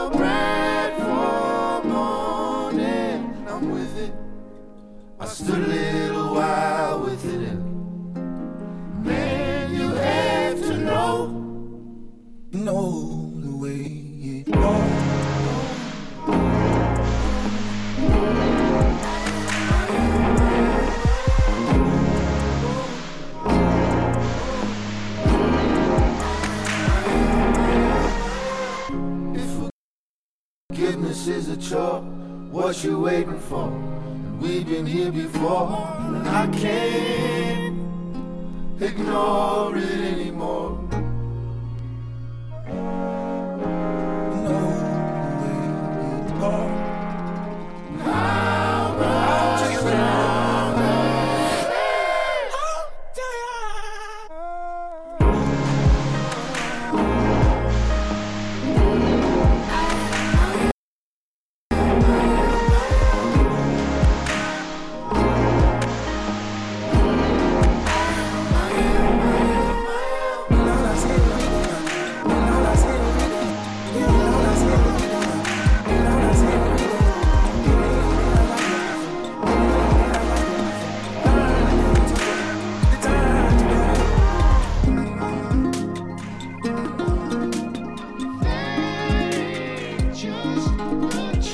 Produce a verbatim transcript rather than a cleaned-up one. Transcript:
your bread for morning. I'm with it. I stood a little while with it, and man, you have to know, know the way it goes. Forgiveness is a chore. What you waiting for? And we've been here before, and I can't ignore it anymore.